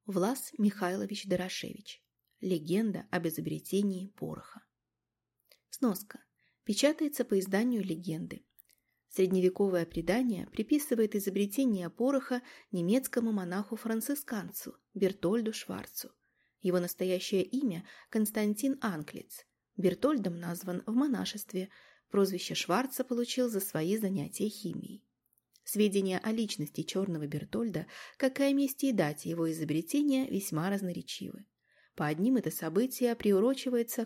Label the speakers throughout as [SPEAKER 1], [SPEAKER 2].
[SPEAKER 1] Влас Михайлович Дорошевич. Легенда об изобретении пороха. Сноска. Печатается по изданию «Легенды». Средневековое предание приписывает изобретение пороха немецкому монаху-францисканцу Бертольду Шварцу. Его настоящее имя – Константин Анклиц. Бертольдом назван в монашестве, прозвище Шварца получил за свои занятия химией. Сведения о личности черного Бертольда, как и о месте и дате его изобретения, весьма разноречивы. По одним это событие приурочивается к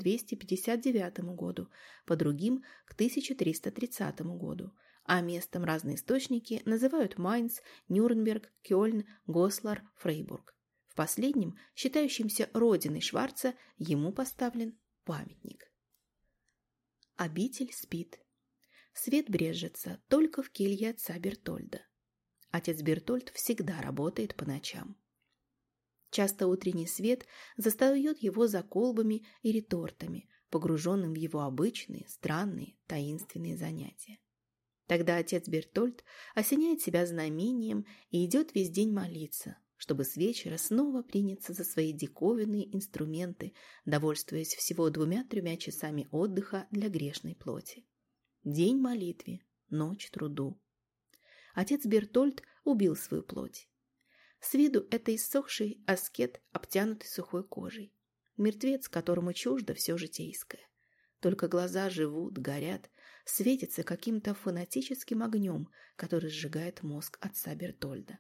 [SPEAKER 1] 1259 году, по другим – к 1330 году, а местом разные источники называют Майнц, Нюрнберг, Кёльн, Гослар, Фрейбург. В последнем, считающемся родиной Шварца, ему поставлен памятник. Обитель спит. Свет брежется только в келье отца Бертольда. Отец Бертольд всегда работает по ночам. Часто утренний свет застает его за колбами и ретортами, погруженным в его обычные, странные, таинственные занятия. Тогда отец Бертольд осеняет себя знамением и идет весь день молиться, чтобы с вечера снова приняться за свои диковинные инструменты, довольствуясь всего 2-3 часами отдыха для грешной плоти. День молитве, ночь труду. Отец Бертольд убил свою плоть. С виду это иссохший аскет, обтянутый сухой кожей. Мертвец, которому чуждо все житейское. Только глаза живут, горят, светятся каким-то фанатическим огнем, который сжигает мозг отца Бертольда.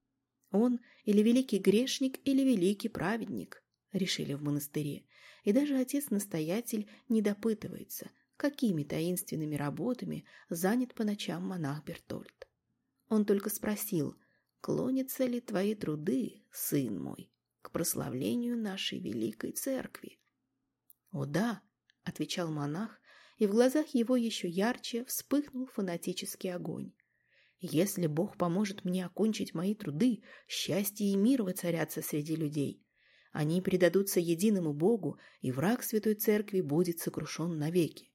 [SPEAKER 1] Он или великий грешник, или великий праведник, решили в монастыре, и даже отец-настоятель не допытывается, какими таинственными работами занят по ночам монах Бертольд. Он только спросил: «Клонятся ли твои труды, сын мой, к прославлению нашей великой церкви?» «О да», — отвечал монах, и в глазах его еще ярче вспыхнул фанатический огонь. «Если Бог поможет мне окончить мои труды, счастье и мир воцарятся среди людей. Они предадутся единому Богу, и враг святой церкви будет сокрушен навеки.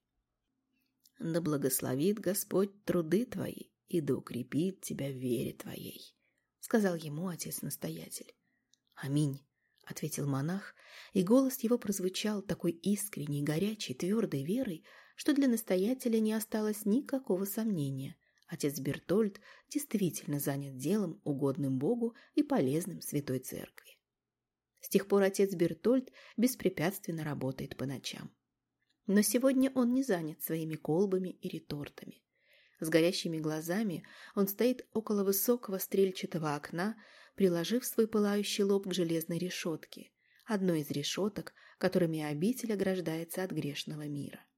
[SPEAKER 1] Да благословит Господь труды твои, и да укрепит тебя в вере твоей», — сказал ему отец-настоятель. «Аминь», — ответил монах, и голос его прозвучал такой искренней, горячей, твердой верой, что для настоятеля не осталось никакого сомнения. Отец Бертольд действительно занят делом, угодным Богу и полезным Святой Церкви. С тех пор отец Бертольд беспрепятственно работает по ночам. Но сегодня он не занят своими колбами и ретортами. С горящими глазами он стоит около высокого стрельчатого окна, приложив свой пылающий лоб к железной решетке, одной из решеток, которыми обитель ограждается от грешного мира.